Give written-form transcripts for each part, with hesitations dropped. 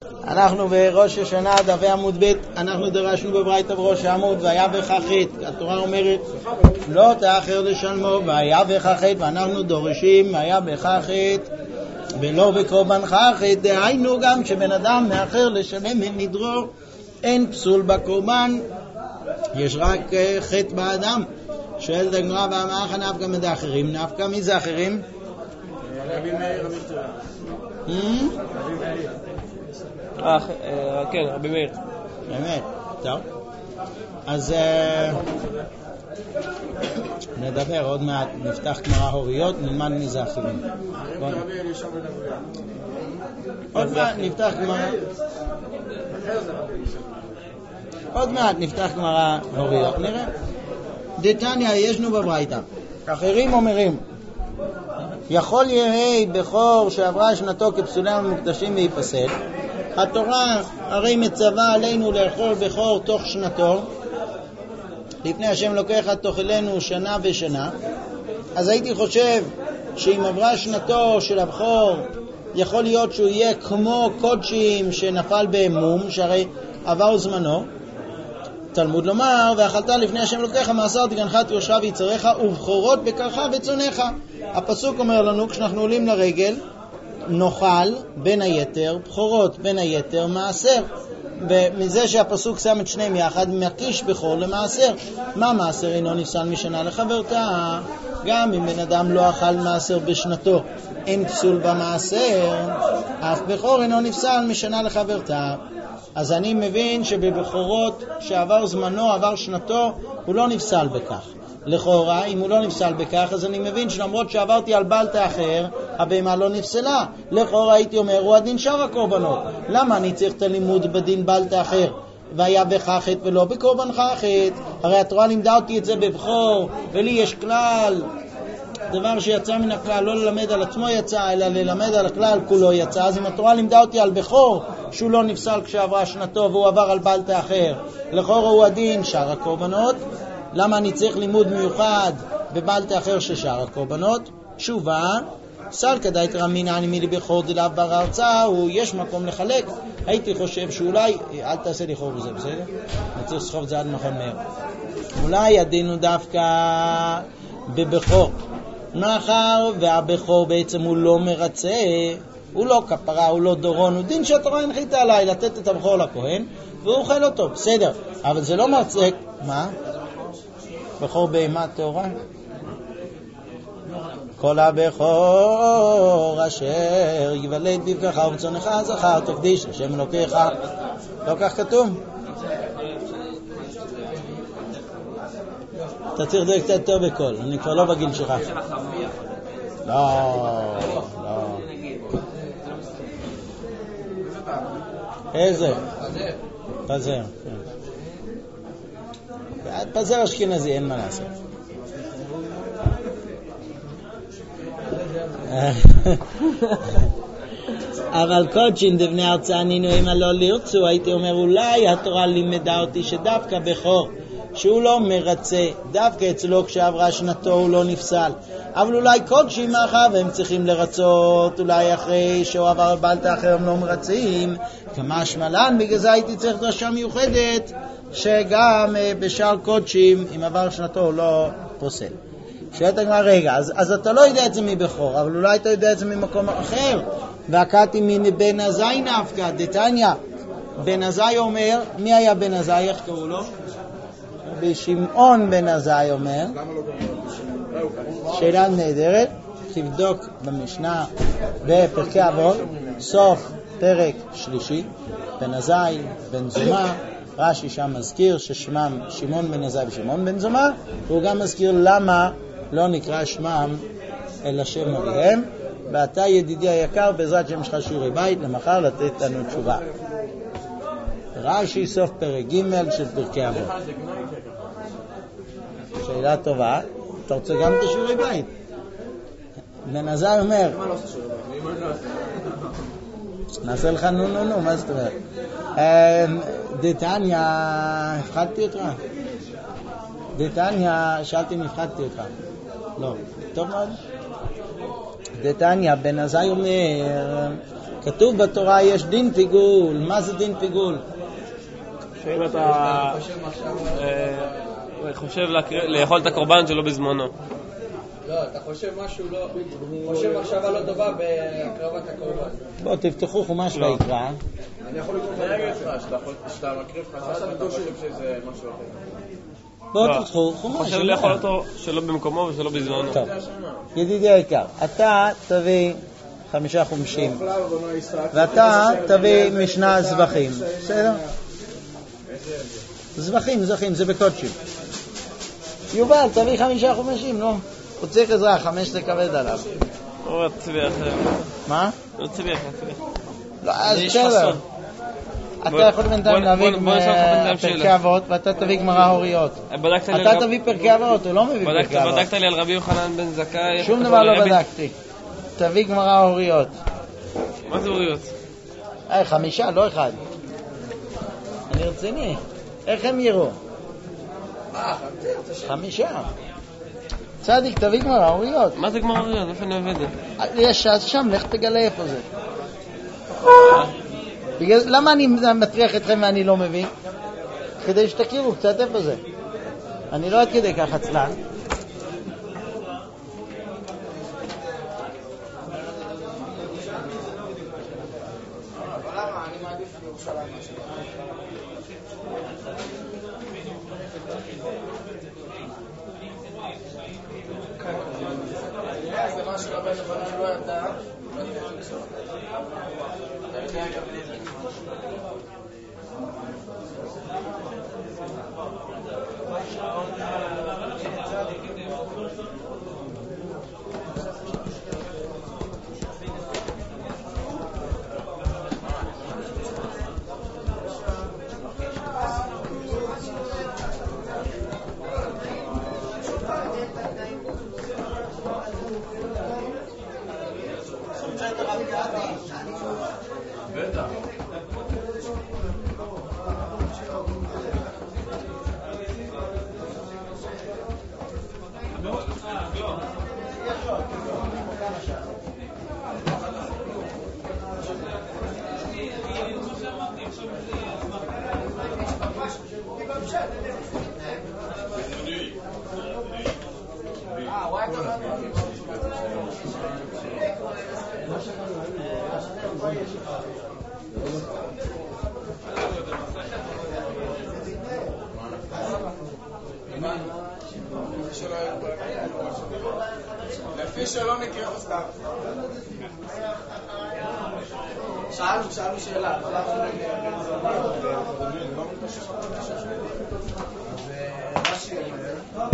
אנחנו בראש השנה, דפי עמוד ב', אנחנו דרשנו בברייתא בראש העמוד, והיה בך חטא. התורה אומרת, לא תאחר לשלמו, והיה בך חטא, ואנחנו דורשים, והיה בך חטא, ולא בקורבנך חטא. דהיינו גם שבן אדם מאחר לשלם נדרו, אין פסול בקורבן, יש רק חטא באדם. שואלת הגמרא, ואמרך נפקא מדאחרים, נפקא מי זה אחרים? רבי מאיר, רבי תורה. כן, רבי מאיר. באמת, טוב. אז נדבר עוד מעט, נפתח גמרא הוריות, נלמד מי זה אחרים. עוד מעט נפתח גמרא. עוד מעט נפתח גמרא הוריות, נראה. דתניא ישנו בברייתא. אחרים אומרים, יכול יהי בכור שעברה שנתו כפסולה ומוקדשים ויפסל. התורה הרי מצווה עלינו לאכול בכור תוך שנתו, לפני השם לוקח תאכלנו שנה ושנה. אז הייתי חושב שאם עברה שנתו של הבכור, יכול להיות שהוא יהיה כמו קודשים שנפל באמום, שהרי עבר זמנו. תלמוד לומר, ואכלת לפני השם לוקח מעשר תגנך תירשך ויצריך ובכורות בקרך וצונך. הפסוק אומר לנו, כשאנחנו עולים לרגל, נאכל בין היתר בכורות, בין היתר מעשר. ומזה שהפסוק שם את שניהם יחד, מקיש בכור למעשר. מה מעשר אינו נפסל משנה לחברתה? גם אם בן אדם לא אכל מעשר בשנתו, אין פסול במעשר, אף בכור אינו נפסל משנה לחברתה. אז אני מבין שבבכורות שעבר זמנו, עבר שנתו, הוא לא נפסל בכך. לכאורה, אם הוא לא נפסל בכך, אז אני מבין שלמרות שעברתי על בלטה אחר, הבהמה לא נפסלה. לכאורה הייתי אומר, הוא הדין שאר הקורבנות. למה אני צריך את הלימוד בדין בלטה אחר? והיה בך חטא ולא בקורבנך חטא. הרי התורה לימדה אותי את זה בבכור, ולי יש כלל, דבר שיצא מן הכלל, לא ללמד על עצמו יצא, אלא ללמד על הכלל כולו יצא. אז אם התורה לימדה אותי על בכור, שהוא לא נפסל כשעברה שנתו והוא עבר על בלטה אחר, לכאורה הוא הדין שאר הקורבנות. למה אני צריך לימוד מיוחד בבלטה אחר ששאר הקורבנות? תשובה, סל כדאי תרמינני מילי בכור דלאו בר ארצה, יש מקום לחלק. הייתי חושב שאולי, אל תעשה לי חור בזה, בסדר? אני צריך לסחוב את זה עד מכון מהר. אולי הדינו דווקא בבכור, מאחר והבכור בעצם הוא לא מרצה, הוא לא כפרה, הוא לא דורון, הוא דין שהתורה הנחיתה עליי לתת את הבכור לכהן והוא אוכל אותו, בסדר, אבל זה לא מרצה. מה? בכור בהמה טהורה? כל הבכור אשר יוולד בבקך ובצונך זכר תקדיש השם אלוקיך. לא כך כתוב? אתה צריך לדייק קצת יותר בקול, אני כבר לא בגיל שלך. לא. איזה? פזר. פזר אשכנזי, אין מה לעשות. אבל קודשין דבני הרצאה נינו אם לא לרצו, הייתי אומר אולי התורה לימדה אותי שדווקא בכור שהוא לא מרצה, דווקא אצלו כשעברה שנתו הוא לא נפסל. אבל אולי קודשים מאחר והם צריכים לרצות, אולי אחרי שהוא עבר בלטה אחר הם לא מרצים, כמה שמלן, בגלל זה הייתי צריך דרשה מיוחדת שגם בשאר קודשים אם עבר שנתו הוא לא פוסל. שאתה כבר רגע, אז אתה לא יודע את זה מבכור, אבל אולי אתה יודע את זה ממקום אחר. והקעתי מבן עזאי נפקא דתניא. בן עזאי אומר, מי היה בן עזאי? איך קראו לו? בשמעון בן עזאי אומר. שאלה נהדרת, תבדוק במשנה בפרקי אבות, סוף פרק שלישי, בן עזאי, בן זומא. רש"י שם מזכיר ששמם שמעון בן עזאי ושמעון בן זומא, והוא גם מזכיר למה לא נקרא שמם אלא שם אביהם. ואתה ידידי היקר, בעזרת שם שלך שיעורי בית למחר לתת לנו תשובה. רש"י סוף פרק ג' של פרקי אבות. שאלה טובה. אתה רוצה גם את השיעורי בית? בן עזאי אומר, נעשה לך נו, מה זאת אומרת? דתניא, הפחדתי אותך? דתניא, שאלתי אם הפחדתי אותך. לא, טוב מאוד. דתניא, בן עזאי אומר, כתוב בתורה יש דין פיגול. מה זה דין פיגול? שאם אתה חושב לאכול את הקורבן שלא בזמנו. לא, אתה חושב משהו לא... חושב מחשבה לא טובה בהקרבת הקורבן. בואו תפתחו חומש ויקרא. אני יכול לקרוא שאתה מקריב חשש, אתה חושב שזה משהו אחר. בואו תפתחו חומש. חושב לאכול אותו שלא במקומו ושלא בזמנו. טוב, ידידי היקר, אתה תביא 5 חומשים ואתה תביא משנה זבחים, בסדר? זבחים, זה בקודשים. יובל, תביא 5 חומשים, נו. הוא צריך עזרה, 5 זה כבד עליו. הוא צביח. מה? הוא צביח. לא, אז בסדר. אתה יכול בינתיים להביא פרקי אבות ואתה תביא גמרא הוריות. אתה תביא פרקי אבות, הוא לא מביא פרקי אבות. בדקת לי על רבי יוחנן בן זכאי? שום דבר לא בדקתי. תביא גמרא הוריות. מה זה הוריות? 5, לא 1. אני רציני. איך הם יראו? 5. צדיק, תביא גמרא הוריות. מה זה גמרא הוריות? איפה אני עובד? יש שם, לך תגלה איפה זה. למה אני מטריח אתכם ואני לא מבין? כדי שתכירו קצת איפה זה. אני לא עד כדי כך עצלן. זה מה שרבי יוחנן לא ידע. לפי שלא נקרא סתם. שאלנו שאלה. רש"י אומר,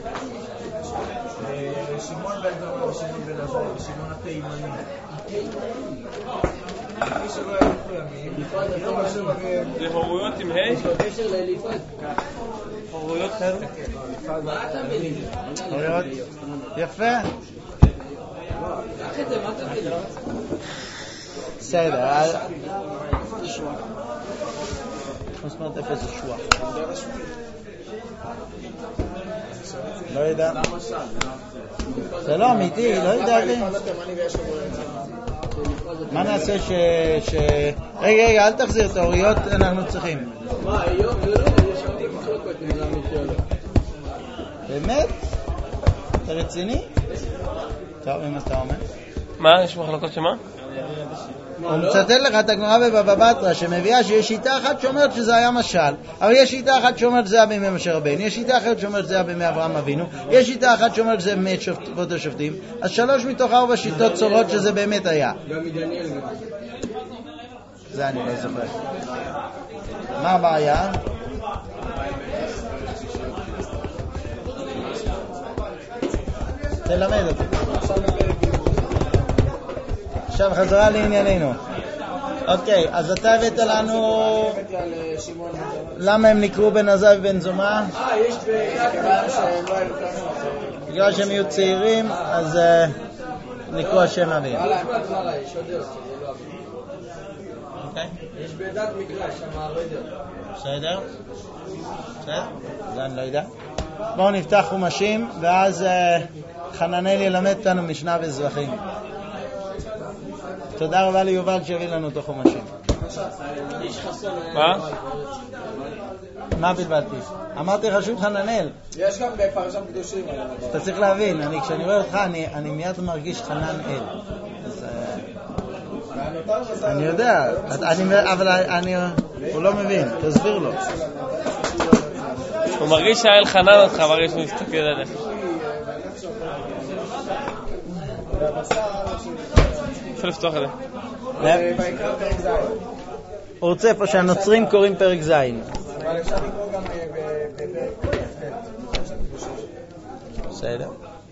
שמעון בן דרור ושמעון בן עזר ושמעון התימני. לפי שלא ידעו ימים. זה הוריות עם ה'? בקשר לאליפת. הוריות כאלה? מה אתה מבין? הוריות? יפה. בסדר. מה זאת אומרת איפה זה שוח? לא יודע. זה לא אמיתי, לא יודע. מה נעשה רגע, אל תחזיר את ההוריות, אנחנו צריכים. מה, היום זה לא, יש הרבה מחלוקות אם זה אמיתי או לא. באמת? אתה רציני? טוב, אם אתה אומר. מה? יש מחלוקות שמה? הוא מצטט לך את הגמרא בבבא בתרא שמביאה שיש שיטה אחת שאומרת שזה היה משל, אבל יש שיטה אחת שאומרת שזה היה בימי משה רבנו, יש שיטה אחרת שאומרת שזה היה בימי אברהם אבינו, יש שיטה אחת שאומרת שזה באמת שופטות השופטים. אז 3 מתוך 4 שיטות צורות שזה באמת היה. גם מדניאל. זה אני לא זוכר. מה הבעיה? תלמד אותי. עכשיו חזרה לענייננו. אוקיי, אז אתה הבאת לנו למה הם נקראו בן עזאי ובן זומא? יש בגלל שהם לא היו כאן. בגלל שהם יהיו צעירים, אז נקראו השם אביהם. יש עוד דרך, זה לא אביהם. יש בדת מקרא, שם לא יודע. בסדר? בסדר? זה אני לא יודע. בואו נפתח חומשים, ואז חננאל ילמד אותנו משנה וזבחים. תודה רבה ליובל שהביא לנו את החומשים. מה? מה בלבלתי? אמרתי לך שוב חננאל. יש גם בפרשת קדושים. אתה צריך להבין, כשאני רואה אותך אני מיד מרגיש חנן אל. אני יודע, אבל הוא לא מבין, תסביר לו. הוא מרגיש שהאל חנן אותך ברגע שהוא מסתכל עליך. אפשר לפתוח את זה. הוא רוצה פה שהנוצרים קוראים פרק ז'. אבל אפשר לקרוא גם בפרק בסדר.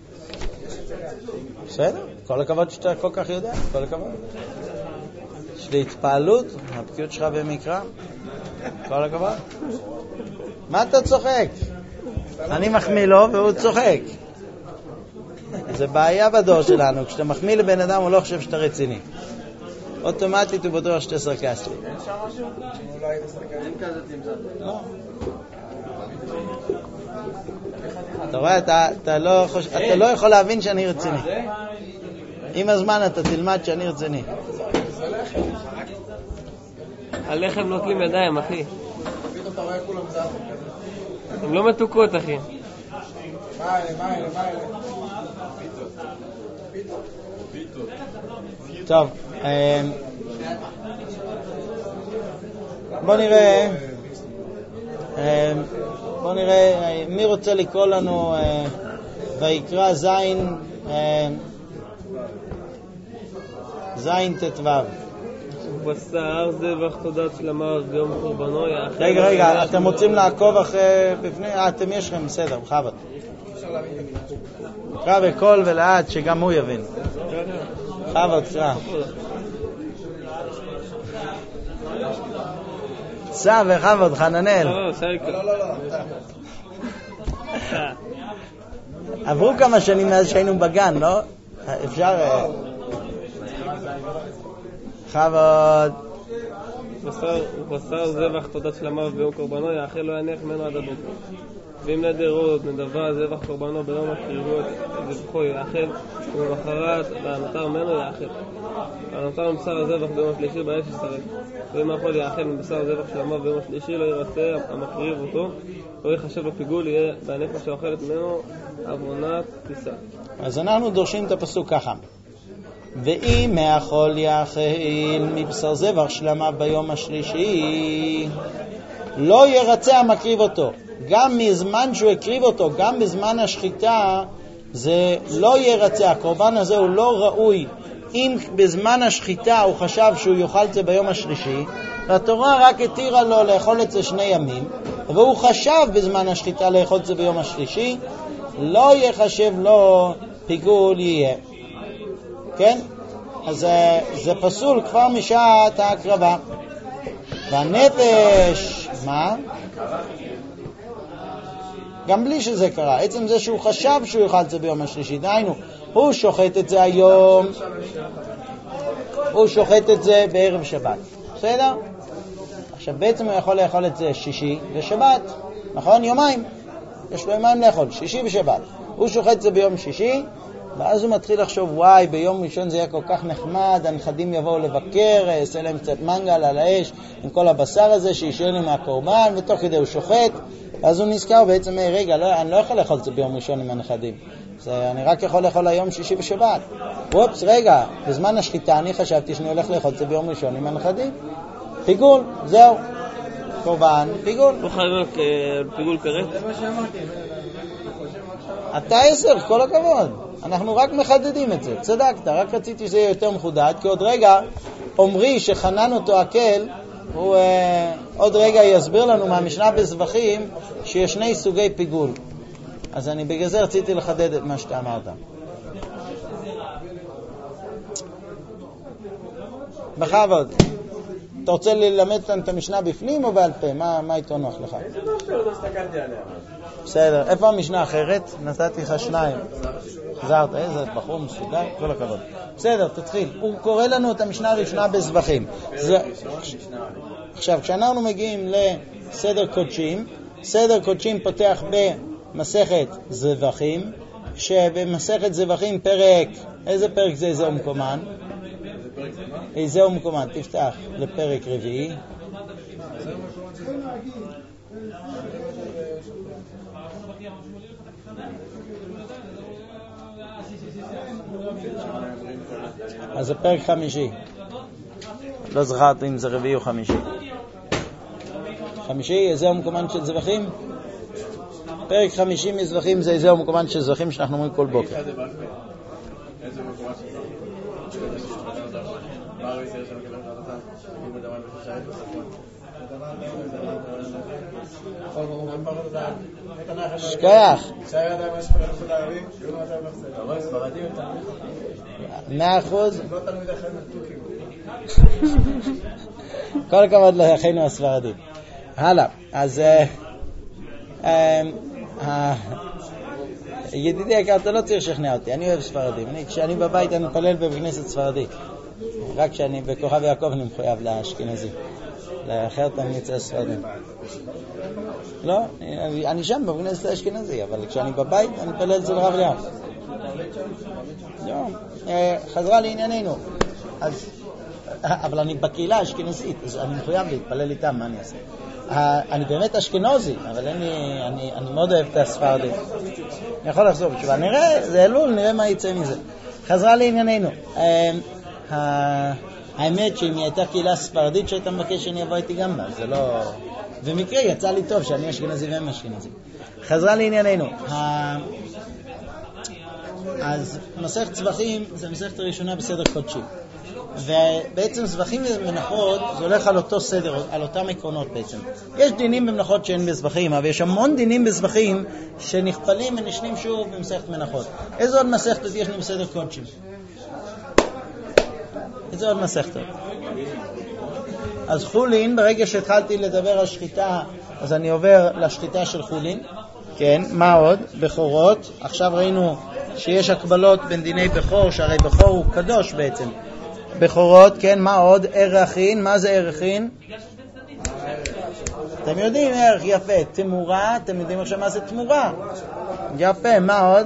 בסדר, כל הכבוד שאתה כל כך יודע, כל הכבוד. יש לי התפעלות, הבקיאות שלך במקרא, כל הכבוד. מה אתה צוחק? אני מחמיא לו והוא צוחק. זה בעיה בדור שלנו, כשאתה מחמיא לבן אדם הוא לא חושב שאתה רציני. אוטומטית הוא בטוח שאתה סרקסטי. אין שם משהו? אולי בסרקסטי. אין כזה תמצא. לא. אתה רואה, אתה לא יכול להבין שאני רציני. עם הזמן אתה תלמד שאני רציני. הלחם נוטלים ידיים, אחי. פתאום אתה רואה כולם זזים. הם לא מתוקות, אחי. מה אלה? פיתות. טוב, בוא נראה מי רוצה לקרוא לנו ויקרא זין ט"ו. בשר זבח תודת שלמה ביום קורבנו יאכל. רגע, אתם רוצים לעקוב אחרי בפני? אתם יש לכם, בסדר, בכבוד. קרא בקול ולאט שגם הוא יבין. בכבוד, קרא. סע בכבוד, חננאל. עברו כמה שנים מאז שהיינו בגן, לא? אפשר... בכבוד. בשר זבח תודת שלמה ביום קורבנו יאכל לא יניח ממנו עד הבוקר. ואם נדרות, נדבה, זבח קורבנו ביום הקריבות, זבחו יאכל, ובמחרת והנותר ממנו יאכל. והנותר מבשר הזבח ביום השלישי באש ישרף. ואם יכול יאכל מבשר זבח שלמה ביום השלישי לא ירצה המקריב אותו, לא יחשב לו פיגול, יהיה בנפש שאוכלת ממנו עוונת טיסה. אז אנחנו דורשים את הפסוק ככה. ואם מאכול יאכל מבשר זבח שלמה ביום השלישי לא ירצה המקריב אותו, גם מזמן שהוא הקריב אותו, גם בזמן השחיטה זה לא ירצה, הקורבן הזה הוא לא ראוי. אם בזמן השחיטה הוא חשב שהוא יאכל את זה ביום השלישי, והתורה רק התירה לו לאכול את זה 2 ימים, והוא חשב בזמן השחיטה לאכול את זה ביום השלישי, לא יחשב לו פיגול יהיה. כן? אז זה פסול כבר משעת ההקרבה. והנפש, מה? גם בלי שזה קרה. עצם זה שהוא חשב שהוא יאכל את זה ביום השלישי, דיינו, הוא שוחט את זה היום, הוא שוחט את זה בערב שבת. בסדר? עכשיו בעצם הוא יכול לאכול את זה שישי ושבת, נכון? יומיים. יש לו יומיים לאכול, שישי ושבת. הוא שוחט את זה ביום שישי, ואז הוא מתחיל לחשוב, וואי, ביום ראשון זה יהיה כל כך נחמד, הנכדים יבואו לבקר, יעשה להם קצת מנגל על האש, עם כל הבשר הזה שישאר לי מהקורבן, ותוך כדי הוא שוחט, ואז הוא נזכר בעצם, רגע, אני לא יכול לאכול את זה ביום ראשון עם הנכדים, אני רק יכול לאכול היום שישי ושבת. וופס, רגע, בזמן השחיטה אני חשבתי שאני הולך לאכול את זה ביום ראשון עם הנכדים. פיגול, זהו. קורבן, פיגול. לא חייב פיגול כרת? אתה 10, כל הכבוד. אנחנו רק מחדדים את זה. צדקת, רק רציתי שזה יהיה יותר מחודד, כי עוד רגע אומרי שחנן אותו הקל, הוא עוד רגע יסביר לנו מהמשנה בזבחים שיש 2 סוגי פיגול. אז אני בגלל זה רציתי לחדד את מה שאתה אמרת. בכבוד. אתה רוצה ללמד את המשנה בפנים או בעל פה? מה איתו נוח לך? בסדר. איפה המשנה אחרת? נתתי לך 2. חזרת, איזה בחור מסודר, כל הכבוד. בסדר, תתחיל. הוא קורא לנו את המשנה הראשונה בזבחים. עכשיו, כשאנחנו מגיעים לסדר קודשים, סדר קודשים פותח במסכת זבחים, שבמסכת זבחים פרק, איזה פרק זה? זה מקומן? איזהו מקומן, תפתח לפרק רביעי. אז זה פרק חמישי. לא זכרתי אם זה רביעי או חמישי. חמישי, איזהו מקומן של זבחים? פרק 50 מזבחים זה איזהו מקומן של זבחים שאנחנו אומרים כל בוקר. איזה מקומן של זבחים? שכח. 100%. כל הכבוד לאחינו הספרדים. הלאה, אז ידידי יקר, אתה לא צריך לשכנע אותי, אני אוהב ספרדים. כשאני בבית אני מתפלל בכנסת ספרדית, רק כשאני בכוכב יעקב אני מחויב לאשכנזים, לאחרת אני יצא ספרדים. לא, אני שם בכנסת האשכנזי, אבל כשאני בבית אני מתפלל אצל רב אליהו. חזרה לענייננו. אבל אני בקהילה האשכנזית, אז אני מחויב להתפלל איתם, מה אני אעשה? אני באמת אשכנזי, אבל אני מאוד אוהב את הספרדים. אני יכול לחזור בתשובה. נראה, זה אלול, נראה מה יצא מזה. חזרה לענייננו. האמת שאם היא הייתה קהילה ספרדית שהייתה מבקש שאני אבוא איתי גם בה, זה לא... במקרה יצא לי טוב שאני אשכנזי והם אשכנזי. חזרה לענייננו. אז מסכת זבחים זה המסכת הראשונה בסדר קודשי. ובעצם זבחים ומנחות זה הולך על אותו סדר, על אותם עקרונות בעצם. יש דינים במנחות שאין בזבחים, אבל יש המון דינים בזבחים שנכפלים ונשנים שוב במסכת מנחות. איזה עוד מסכתות יש לנו בסדר קודשים? איזה עוד מסכתות? אז חולין, ברגע שהתחלתי לדבר על שחיטה, אז אני עובר לשחיטה של חולין. כן, מה עוד? בכורות. עכשיו ראינו שיש הקבלות בין דיני בכור, שהרי בכור הוא קדוש בעצם. בכורות, כן, מה עוד? ערכין, מה זה ערכין? אתם יודעים ערך, יפה. תמורה, אתם יודעים עכשיו מה זה תמורה? יפה, מה עוד?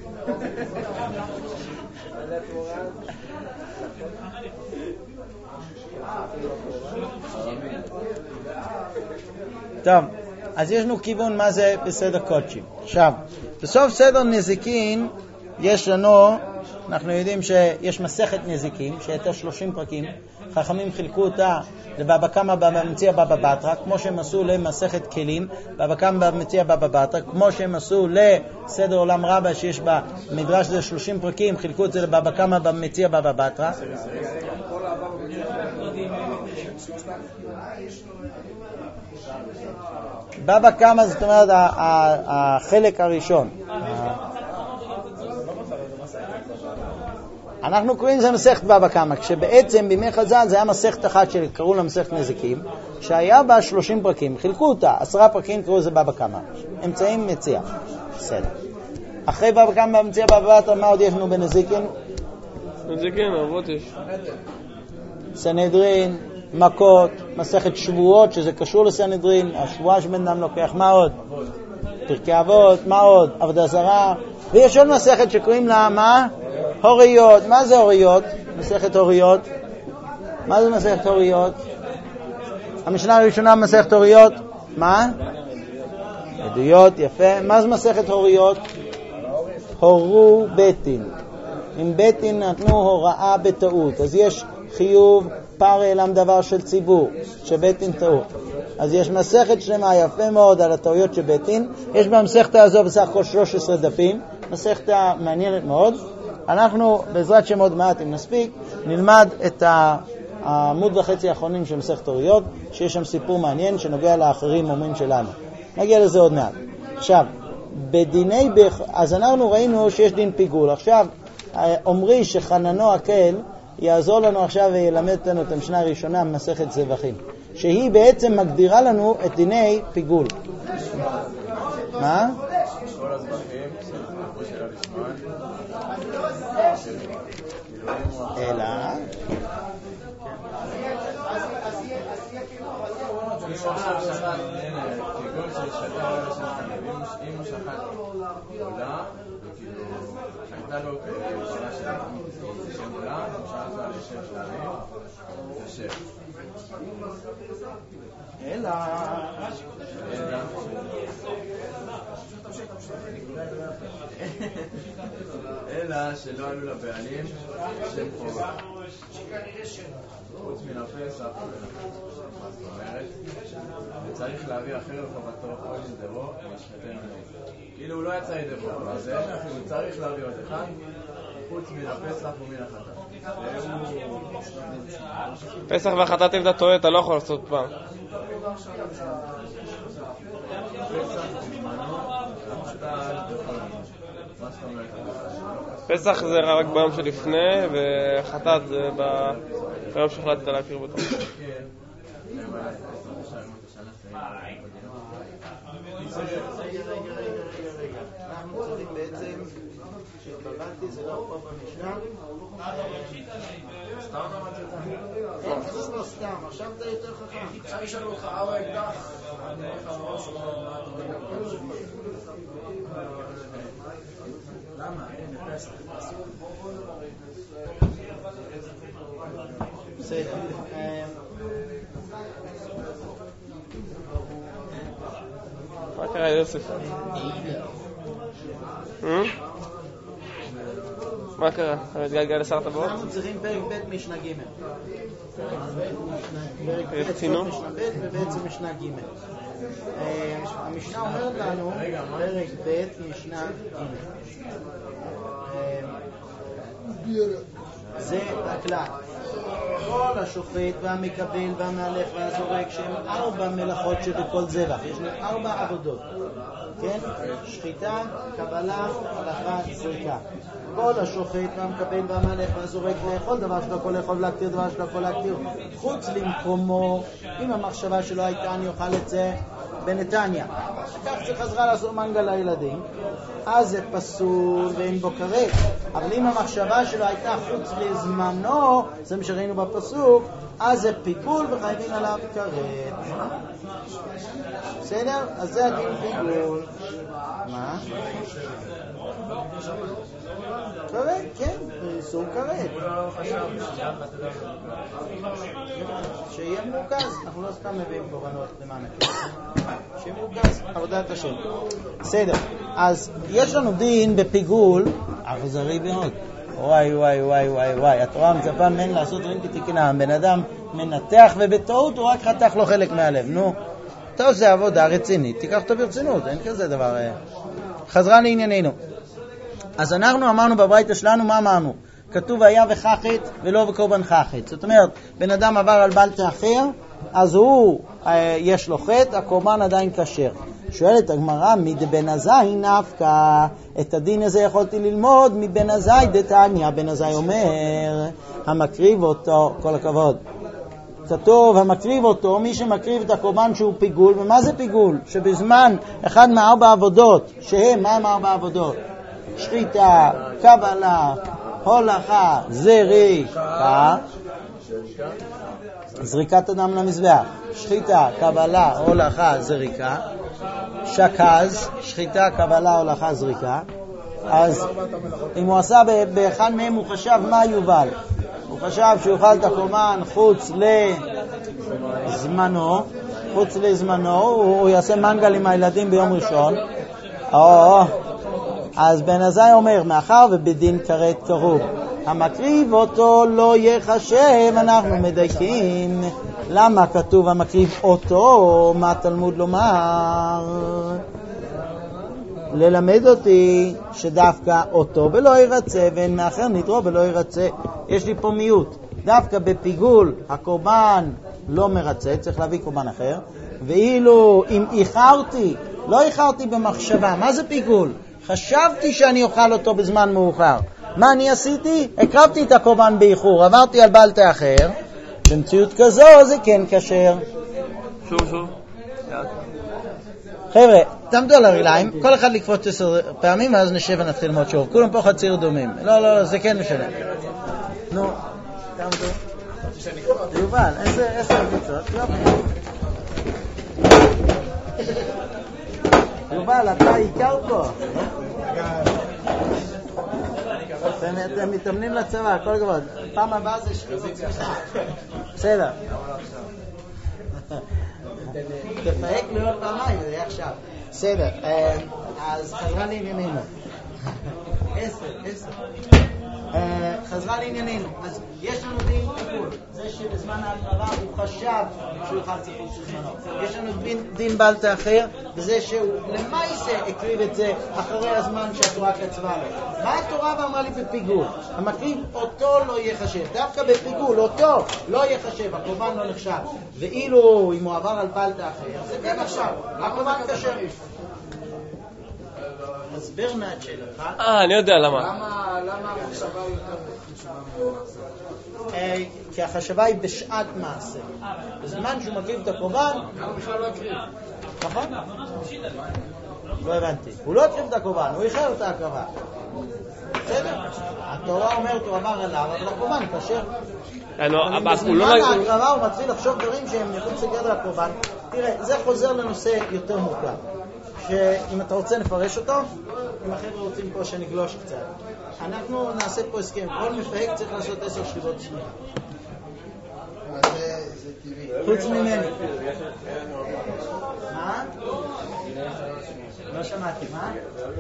טוב, אז יש לנו כיוון מה זה בסדר קודשי. עכשיו, בסוף סדר נזיקין יש לנו, אנחנו יודעים שיש מסכת נזיקים שהייתה 30 פרקים, חכמים חילקו אותה לבבא קמא במציע בבא בתרא, כמו שהם עשו למסכת כלים, בבא קמא במציע בבא בתרא, כמו שהם עשו לסדר עולם רבה שיש במדרש זה 30 פרקים, חילקו את זה לבבא קמא במציע בבא בתרא. בבא קמא זאת אומרת החלק הראשון. אנחנו קוראים לזה מסכת בבא קמא, כשבעצם בימי חז"ל זה היה מסכת אחת שקראו לה מסכת נזיקים, שהיה בה 30 פרקים, חילקו אותה, 10 פרקים קראו לזה בבא קמא, אמצעים מציע. בסדר. אחרי בבא קמא מציע בבא בתרא, מה עוד יש לנו בנזיקין? נזיקין, אבות יש. סנהדרין, מכות, מסכת שבועות שזה קשור לסנהדרין, השבועה שבן אדם לוקח, מה עוד? פרקי אבות, מה עוד? עבודה זרה, ויש עוד מסכת שקוראים לה מה? הוריות. מה זה הוריות? מסכת הוריות. מה זה מסכת הוריות? המשנה הראשונה מסכת הוריות. מה? עדויות, יפה. מה זה מסכת הוריות? הורו בטין. אם בטין נתנו הוראה בטעות, אז יש חיוב פר אילם דבר של ציבור, שבטין טעות. אז יש מסכת שלמה יפה מאוד על הטעויות של בטין. יש במסכתה הזו בסך הכל 13 דפים. מסכתה מעניינת מאוד. אנחנו בעזרת שם עוד מעט, אם נספיק, נלמד את העמוד וחצי האחרונים של מסכת הוריות, שיש שם סיפור מעניין שנוגע לאחרים אומרים שלנו. נגיע לזה עוד מעט. עכשיו, אז אנחנו ראינו שיש דין פיגול. עכשיו, אומרי שחננו הקל יעזור לנו עכשיו וילמד אותנו את המשנה הראשונה במסכת זבחים, שהיא בעצם מגדירה לנו את דיני פיגול. מה? כל הזבחים, אמרו של הלשמן, אלא? פיגול של שתה, אם הוא שחט עולה, הייתה לו שאלה של שם עולם, שאלה אותה לשם שלמים, ושם. אלא שלא עלו לבעלים שם חובה. חוץ מן הפסח, מה זאת אומרת? וצריך להביא אחר חובתו או ידרו משחטנו. כאילו הוא לא יצא ידרו, אז הוא צריך להביא עוד אחד חוץ מן הפסח ומן החטאת. פסח והחטאת אם אתה טועה, אתה לא יכול לעשות פעם. פסח זה רק ביום שלפני, וחטאת זה ביום שהחלטת להכיר בו. אנחנו צריכים בעצם שבבנתי זה לא פה במשנה. סתם לא מצאת? זה לא סתם, עכשיו אתה יותר חכם. עכשיו ישאלו אותך, אבא אקדח. למה? אין פסח. בסדר. מה קרה יוסף? מה קרה? מתגלגל לשר הטבעות? אנחנו צריכים פרק ב' משנה ג'. פרק ב' ציינו? משנה ב' ובעצם משנה ג'. המשנה אומרת לנו פרק ב' משנה ג'. זה הכלל. כל השופט והמקבל והמהלך והזורק שהם 4 מלאכות שבכל זבח. יש לנו 4 עבודות. כן? שחיטה, קבלה, הלכה, זריקה. כל השופט והמקבל והמהלך והזורק לאכול דבר שלא יכול לאכול ולהקטיר דבר שלא יכול להקטיר. חוץ למקומו, אם המחשבה שלו הייתה אני אוכל את זה בנתניה. כך שחזרה לעשות מנגל לילדים, אז זה פסול ואין בו כרת. אבל אם המחשבה שלו הייתה חוץ לזמנו, זה מה שראינו בפסוק, אז זה פיגול וחייבים עליו כרת. בסדר? אז זה הדין פיגול. מה? כרת, כן, איסור כרת. שיהיה מורכז, אנחנו לא סתם מביאים קורבנות למען הכסף. שיהיה מורכז, עבודת השם. בסדר, אז יש לנו דין בפיגול, אכזרי מאוד. וואי וואי וואי וואי וואי, התורה מצפה ממנו לעשות דברים כתיקנם. בן אדם מנתח ובטעות הוא רק חתך לו חלק מהלב. נו, טוב, זה עבודה רצינית, תיקח אותו ברצינות, אין כזה דבר. חזרה לענייננו. אז אנחנו אמרנו בברייתא שלנו, מה אמרנו? כתוב היה וחחת ולא בקורבן חחת. זאת אומרת, בן אדם עבר על בלטה אחר, אז הוא, יש לו חטא, הקורבן עדיין כשר. שואלת הגמרא, מדבן עזאי נפקא, את הדין הזה יכולתי ללמוד מבן עזאי דתניא. בן עזאי אומר, המקריב אותו, כל הכבוד. כתוב, המקריב אותו, מי שמקריב את הקורבן שהוא פיגול. ומה זה פיגול? שבזמן אחד מ4 עבודות, שהם, מה הם 4 עבודות? שחיטה, קבלה, הולכה, זריקה, זריקת אדם למזבח, שחיטה, קבלה, הולכה, זריקה, שקז, שחיטה, קבלה, הולכה, זריקה. אז אם הוא עשה באחד מהם, הוא חשב מה יובל. הוא חשב שהוא יאכל את הקורבן חוץ לזמנו, הוא יעשה מנגל עם הילדים ביום ראשון. אז בן עזאי אומר, מאחר ובדין כרת קרוב, המקריב אותו לא יחשב, אנחנו מדייקים. למה כתוב המקריב אותו? מה תלמוד לומר? ללמד אותי שדווקא אותו בלא ירצה, ואין מאחר נתרו בלא ירצה. יש לי פה מיעוט. דווקא בפיגול הקורבן לא מרצה, צריך להביא קורבן אחר. ואילו אם לא איחרתי במחשבה, מה זה פיגול? חשבתי שאני אוכל אותו בזמן מאוחר. מה אני עשיתי? הקרבתי את הקורבן באיחור, עברתי על בלטה אחר. במציאות כזו זה כן כשר. שוב. חבר'ה, תעמדו על הרגליים, כל אחד לקפוץ 10 פעמים, ואז נשב ונתחיל ללמוד שוב. כולם פה חצי רדומים. לא, זה כן משנה. נו, תעמדו. יובל, איזה 10 ביצות? יובל, אתה עיקר פה. אתם מתאמנים לצבא, כל כבוד. פעם הבאה זה שחירות סליחה. בסדר. תפהק לעוד פעמיים, זה יהיה עכשיו. בסדר, אז חזרה לענייננו. 10. חזרה לענייננו. אז יש לנו דין טיפול. זה שבזמן ההקרבה הוא חשב שהוא יוכל ציפות של זמנו. יש לנו דין בעל תאחר, וזה שהוא למעשה הקריב את זה אחרי הזמן שהתורה קצבה לו. מה התורה ואמרה לי בפיגול? המקריב אותו לא יחשב. דווקא בפיגול אותו לא יחשב, הקורבן לא נחשב. ואילו אם הוא עבר על בעל תאחר, זה כן עכשיו. הקורבן קשר. הסבר מהשאלתך. אני יודע למה. למה המחשבה יותר חשובה מהמעשה? כי החשבה היא בשעת מעשה. בזמן שהוא מקריב את הקורבן, הוא בכלל לא הקריב. נכון? לא הבנתי. הוא לא הקריב את הקורבן, הוא איחר את ההקרבה. בסדר? התורה אומרת הוא עבר אליו, אבל הקורבן קשר. בזמן ההקרבה הוא מתחיל לחשוב דברים שהם מחוץ לגדר הקורבן. תראה, זה חוזר לנושא יותר מורכב. שאם אתה רוצה נפרש אותו, אם החבר'ה רוצים פה שנגלוש קצת. אנחנו נעשה פה הסכם, כל מפהק צריך לעשות 10 שכיבות שנייה. זה טבעי. חוץ ממני. מה? לא שמעתי, מה?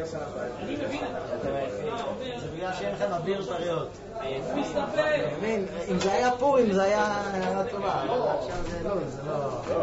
זה בגלל שאין לכם אוויר פריות. אם זה היה פורים זה היה טובה, אבל עכשיו זה לא, זה לא...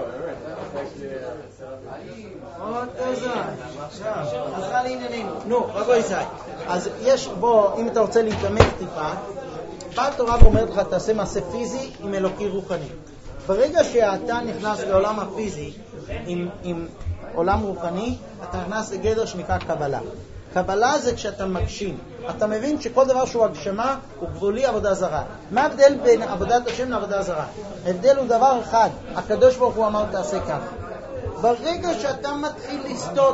עוד איזה, חזרה לענייננו. נו, רבו ישי, אז יש בו, אם אתה רוצה להתעמק טיפה, פעם תורה ואומרת לך תעשה מעשה פיזי עם אלוקי רוחני. ברגע שאתה נכנס לעולם הפיזי עם עולם רוחני, אתה נכנס לגדר שנקרא קבלה. קבלה זה כשאתה מגשים. אתה מבין שכל דבר שהוא הגשמה הוא גבולי עבודה זרה. מה ההבדל בין עבודת השם לעבודה זרה? ההבדל הוא דבר אחד. הקדוש ברוך הוא אמר תעשה כך. ברגע שאתה מתחיל לסתות,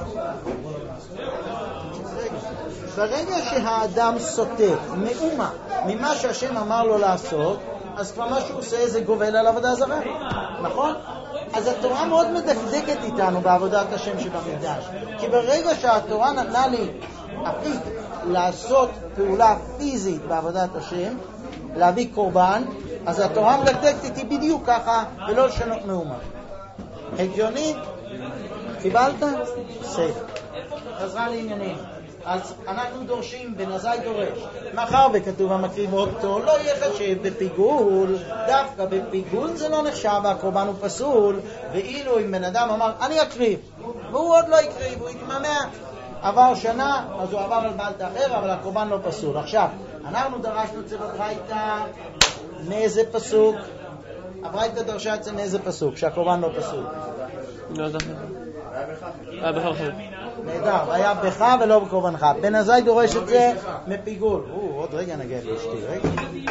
ברגע שהאדם סותר מאומה ממה שהשם אמר לו לעשות, אז כבר מה שהוא עושה זה גובל על עבודה זרה. נכון? אז התורה מאוד מדקדקת איתנו בעבודת השם שבמקדש. כי ברגע שהתורה נתנה לי אפית לעשות פעולה פיזית בעבודת השם, להביא קורבן, אז התורה מדקדקת איתי בדיוק ככה ולא לשנות מאומה. הגיוני? קיבלת? בסדר. חזרה לענייננו. אז אנחנו דורשים, בנזי דורש, מאחר וכתוב המקריב אותו לא יחשב בפיגול, דווקא בפיגול זה לא נחשב, הקורבן הוא פסול, ואילו אם בן אדם אמר אני אקריב, והוא עוד לא יקריב, הוא יתממע, עבר שנה, אז הוא עבר על בעל תאחר, אבל הקורבן לא פסול. עכשיו, אנחנו דרשנו אצל הברייתא מאיזה פסוק? הברייתא דרשה אצל מאיזה פסוק, שהקורבן לא פסול? לא יודע. היה בכך. נהדר, היה בך ולא בקורבנך. בן עזאי דורש את זה מפיגול. עוד רגע נגיע לאשתי, רגע.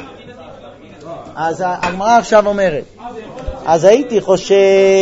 אז הגמרא עכשיו אומרת, אז הייתי חושב,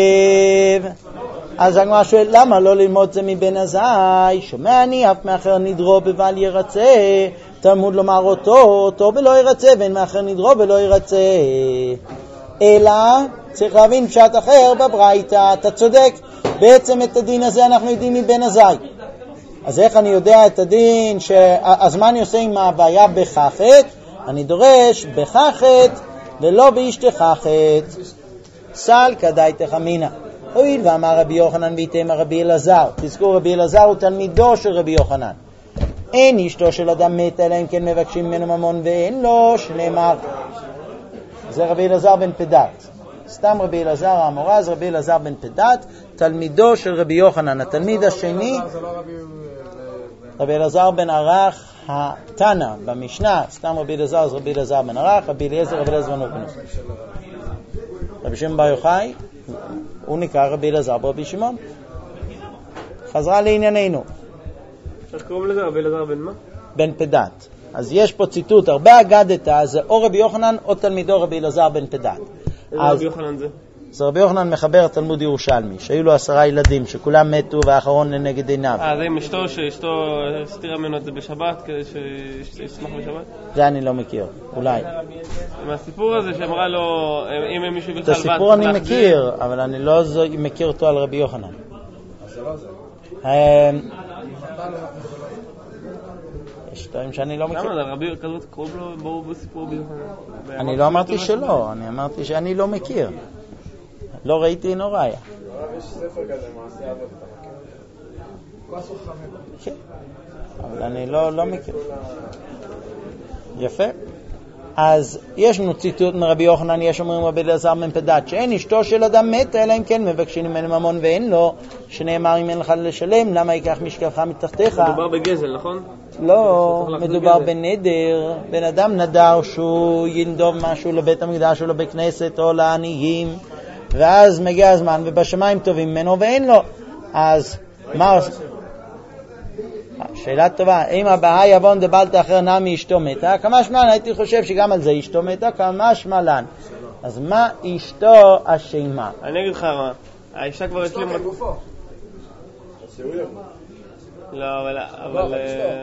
אז הגמרא שואל, למה לא ללמוד זה מבן עזאי? שומע אני, אף מאחר נדרו בבל ירצה, תלמוד לומר אותו ולא ירצה, ואין מאחר נדרו ולא ירצה. אלא צריך להבין פשט אחר בברייתא, אתה צודק. בעצם את הדין הזה אנחנו יודעים מבן עזאי. אז איך אני יודע את הדין? אז מה אני עושה עם ההוויה בחחת? אני דורש בחחת ולא באשתך חת. סל כדאי תחמינה. הואיל ואמר רבי יוחנן ויתאם רבי אלעזר. תזכור, רבי אלעזר הוא תלמידו של רבי יוחנן. אין אשתו של אדם מת אלא אם כן מבקשים ממנו ממון, ואין לו שנאמר. זה רבי אלעזר בן פדת. סתם רבי אלעזר האמורז, רבי אלעזר בן פדת, תלמידו של רבי יוחנן. התלמיד השני, רבי אלעזר בן ערך התנא במשנה, סתם רבי אלעזר זה רבי אלעזר בן ערך, רבי אליעזר רבי אלעזר בן אורקנוס. רבי שמעון בר יוחאי, הוא נקרא רבי אלעזר ברבי שמעון. חזרה לענייננו. איך קוראים לזה? רבי אלעזר בן מה? בן פדת. אז יש פה ציטוט, הרבה אגדתא, זה או רבי יוחנן או תלמידו רבי אלעזר בן פדת. איזה רבי יוחנן זה? אז רבי יוחנן מחבר תלמוד ירושלמי, שהיו לו 10 ילדים, שכולם מתו והאחרון לנגד עיניו. זה עם אשתו, שאשתו סתירה ממנו את זה בשבת, כדי שישמח בשבת? זה אני לא מכיר, אולי. עם הסיפור הזה שאמרה לו, אם מישהו בכלל... את הסיפור אני מכיר, אבל אני לא מכיר אותו על רבי יוחנן. אז זה לא זה. יש דברים שאני לא מכיר. למה? רבי כזאת קרוב לו ברור בסיפור ביוחנן. אני לא אמרתי שלא, אני אמרתי שאני לא מכיר. לא ראיתי נוראיה. יש ספר כזה, מעשה אבות, אתה מכיר? כן, אבל אני לא מכיר. יפה. אז יש לנו ציטוט מרבי יוחנן, יש אומרים רבי אלעזר בן פדת, שאין אשתו של אדם מתה, אלא אם כן מבקשים ממנו ממון ואין לו, שנאמר אם אין לך לשלם, למה ייקח משכבך מתחתיך? מדובר בגזל, נכון? לא, מדובר בנדר. בן אדם נדר שהוא ינדוב משהו לבית המקדש או לבית כנסת או לעניים, ואז מגיע הזמן ובשמיים טובים ממנו ואין לו. אז מה עושה? שאלה טובה, אם הבאה יבון דבלת אחר נמי אשתו מתה, כמה שמלן, הייתי חושב שגם על זה אשתו מתה, כמה שמלן. אז מה אשתו אשמה? אני אגיד לך מה, האישה כבר יש לי... לא, אבל...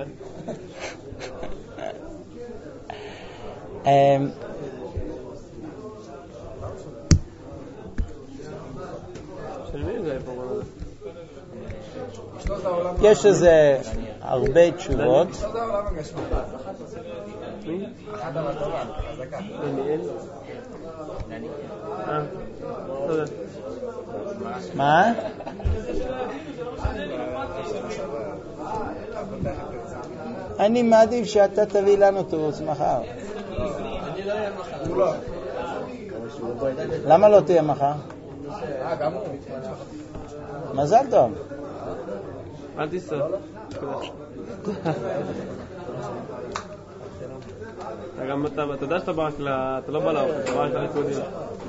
של מי זה פה? יש איזה הרבה תשובות. מה? אני מעדיף שאתה תביא לנו תירוץ מחר. למה לא תהיה מחר? מזל טוב. אל תיסע. אתה יודע שאתה ברק, אתה לא בא לאוכל, אתה ברק לליכודים.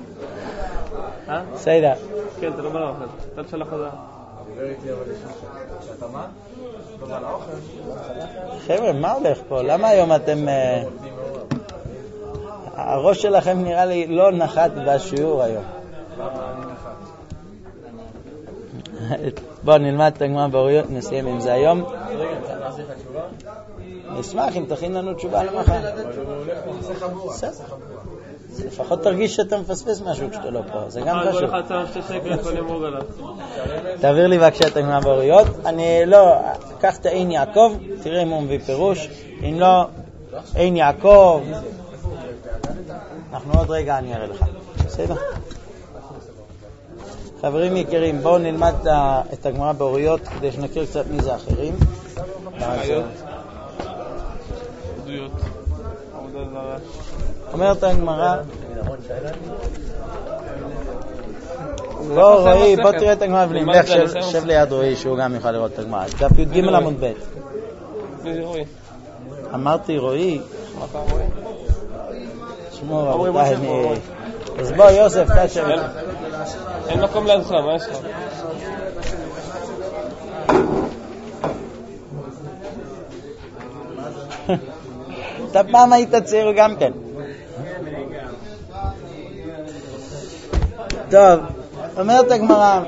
סיידה. כן, אתה לא בא לאוכל, אתה תשלח חזרה. דיבר איתי אבל שאתה מה? לא בא לאוכל? חבר'ה, מה הולך פה? למה היום אתם... הראש שלכם נראה לי לא נחת בשיעור היום. למה אני נחת? בואו נלמד את הגמרא באוריות, נסיים עם זה היום. רגע, צריך להעשיר לך תשובה? נשמח אם תכין לנו תשובה למחר. אבל הוא הולך פה, עושה חבורה. לפחות תרגיש שאתה מפספס משהו כשאתה לא פה, זה גם חשוב. כל אחד שם 2 שקל, כל ימרוג עליו. תעביר לי בבקשה את הגמרא באוריות. אני לא, קח את עין יעקב, תראה אם הוא מביא פירוש. אם לא, עין יעקב. אנחנו עוד רגע אני אראה לך. בסדר? חברים יקרים, בואו נלמד את הגמרא באוריות כדי שנכיר קצת מי זה אחרים. עדויות. עבודה זרה. אומרת הגמרא, בוא רועי, בוא תראה את הגמרא ולמלך שב ליד רועי שהוא גם יוכל לראות את הגמרא. דף י"ג עמוד ב'. מי זה רועי? אמרתי רועי. מה אתה רועי? שמור רבותיי. אז בוא יוסף, תשב. אין מקום לידך, מה יש לך? אתה פעם היית צעיר גם כן. טוב, אומרת הגמרא,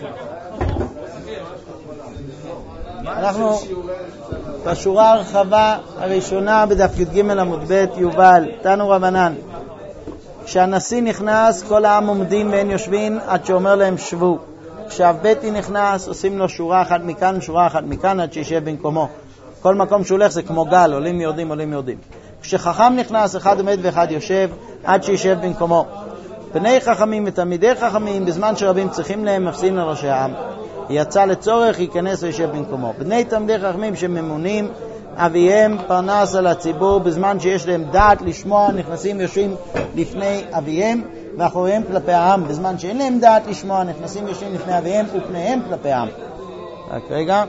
אנחנו בשורה הרחבה הראשונה בדף י"ג עמוד ב' יובל, תנו רבנן, כשהנשיא נכנס כל העם עומדים ואין יושבים עד שאומר להם שבו. כשהבתי נכנס עושים לו שורה אחת מכאן שורה אחת מכאן עד שישב במקומו. כל מקום שהוא הולך זה כמו גל, עולים יורדים עולים יורדים. כשחכם נכנס אחד עומד ואחד יושב עד שישב במקומו. בני חכמים ותלמידי חכמים בזמן שרבים צריכים להם מפסידים לראשי העם. יצא לצורך ייכנס וישב במקומו. בני תלמידי חכמים שממונים אביהם פרנס על הציבור בזמן שיש להם דעת לשמוע נכנסים ויושבים לפני אביהם ואחוריהם כלפי העם. בזמן שאין להם דעת לשמוע נכנסים ויושבים לפני אביהם ופניהם כלפי העם. רק רגע.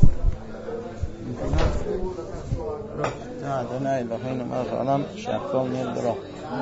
אדוני אלוהינו מלך העולם שהכל נהיה לדורו.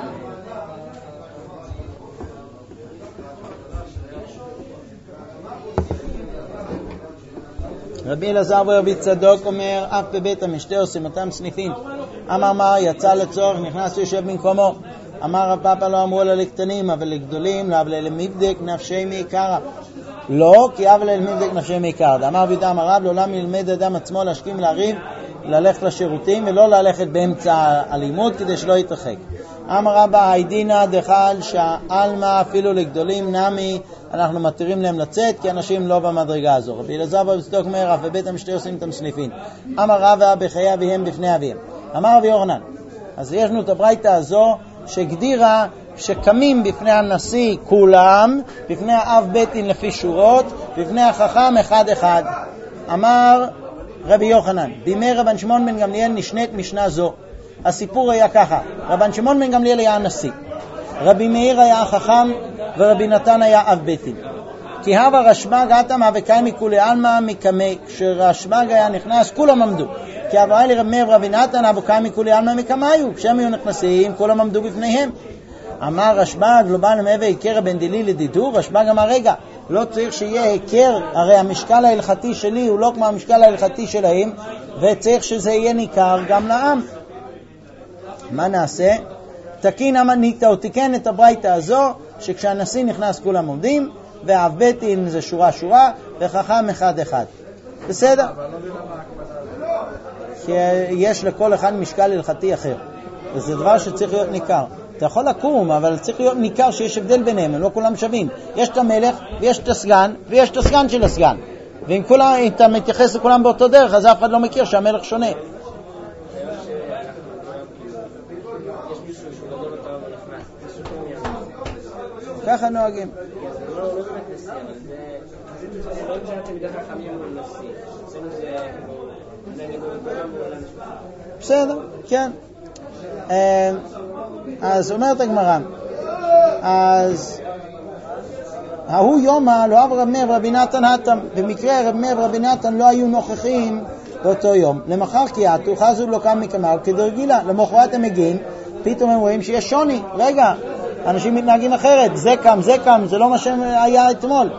רבי אלעזר ורבי צדוק אומר אף בבית המשתה עושים אותם סניפים. אמר מר יצא לצורך נכנס ויושב במקומו. אמר רב פאפא לא אמרו לה לקטנים אבל לגדולים לא אבל למבדק נפשי מעיקרא. לא כי אבל למבדק נפשי מעיקרא. אמר בידם הרב לעולם ילמד אדם עצמו להשכים להריב ללכת לשירותים ולא ללכת באמצע הלימוד כדי שלא יתרחק. אמר רבא הידינא דחל שעלמא אפילו לגדולים נמי, אנחנו מתירים להם לצאת כי אנשים לא במדרגה הזו. רבי אלעזר בן צדוק אומר, אף בבית המשתה עושים את המסניפין. אמר רבא בחיי אביהם בפני אביהם. אמר רבי יוחנן, אז יש לנו את הברייתא הזו שהגדירה שקמים בפני הנשיא כולם, בפני האב בית דין לפי שורות, בפני החכם אחד אחד. אמר רבי יוחנן, בימי רבן שמעון בן גמליאל נשנית משנה זו. הסיפור היה ככה, רבן שמעון בן גמליאל היה הנשיא, רבי מאיר היה החכם ורבי נתן היה אב בית דין. כי הווה רשב"ג אטמא וקיימי כולי עלמא מקמי, כשרשב"ג היה נכנס כולם עמדו. כי הווה לי רבי מאיר ורבי נתן אבו קיימי כולי עלמא מקמיו, כשהם היו נכנסים כולם עמדו בפניהם. אמר רשב"ג לא בא למהווה עיקר בן דילי לדידור. רשב"ג אמר רגע, לא צריך שיהיה עיקר, הרי המשקל ההלכתי שלי הוא לא כמו המשקל ההלכתי שלהם, וצריך שזה יהיה ניכר גם לעם. מה נעשה? תקין המנהיגתא, הוא תיקן את הברייתא הזו שכשהנשיא נכנס כולם עומדים, והאב בית דין זה שורה שורה וחכם אחד אחד. בסדר? כי יש לכל אחד משקל הלכתי אחר, וזה דבר שצריך להיות ניכר. אתה יכול לקום, אבל צריך להיות ניכר שיש הבדל ביניהם, הם לא כולם שווים. יש את המלך ויש את הסגן ויש את הסגן של הסגן, ואם אתה מתייחס לכולם באותו דרך אז אף אחד לא מכיר שהמלך שונה. ככה נוהגים. בסדר, כן. אז אומרת הגמרא, אז ההוא יומא לא אב רב מאיר ורבי נתן התם. במקרה רב מאיר ורבי נתן לא היו נוכחים באותו יום. למחר קיאתו חזו לא קם מקמר כדרגילה. למחרת הם מגיעים, פתאום הם רואים שיש שוני. רגע, אנשים מתנהגים אחרת, זה קם, זה לא מה שהיה אתמול.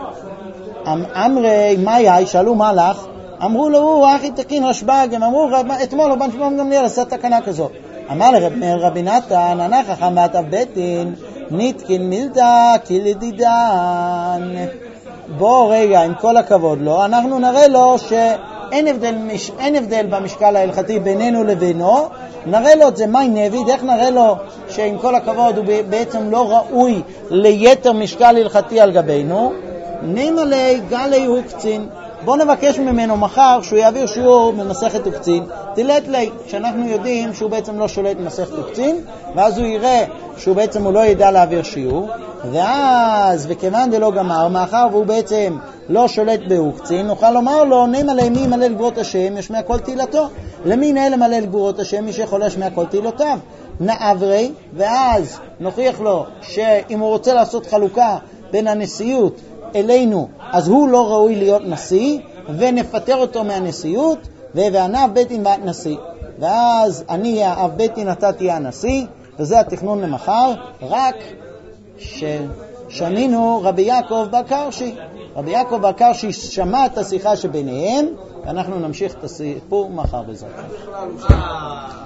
אמרי, מה היה? שאלו מה לך? אמרו לו, הוא אחי תקין רשב"ג. הם אמרו, אתמול רבן שמעון גמליאל עשה תקנה כזאת. אמר לרבי נתן, ענה חכם ואת אב בית דין, נתקין מילתא כלדידן. בוא רגע, עם כל הכבוד לו, אנחנו נראה לו שאין הבדל במשקל ההלכתי בינינו לבינו. נראה לו את זה מי נביד, איך נראה לו שעם כל הכבוד הוא בעצם לא ראוי ליתר משקל הלכתי על גבינו? נאמר לי גלי הוא קצין. בוא נבקש ממנו מחר שהוא יעביר שיעור במסכת וקצין, תלת לי, שאנחנו יודעים שהוא בעצם לא שולט במסכת וקצין, ואז הוא יראה שהוא בעצם הוא לא ידע להעביר שיעור, ואז וכיוון דלא גמר, מאחר והוא בעצם לא שולט בוקצין, נוכל לומר לו, נאמר לי מי מלל גבורות השם ישמע כל תהילתו. למי נהיה למלל גבורות השם? מי שיכול להשמיע כל תהילותיו. נעברי, ואז נוכיח לו שאם הוא רוצה לעשות חלוקה בין הנשיאות אלינו, אז הוא לא ראוי להיות נשיא, ונפטר אותו מהנשיאות, ואנה אב בית דין ואת נשיא. ואז אני אב בית דין, אתה תהיה הנשיא, וזה התכנון למחר, רק ששמינו רבי יעקב בר קרשי. רבי יעקב בר קרשי שמע את השיחה שביניהם, ואנחנו נמשיך את הסיפור מחר בזאת.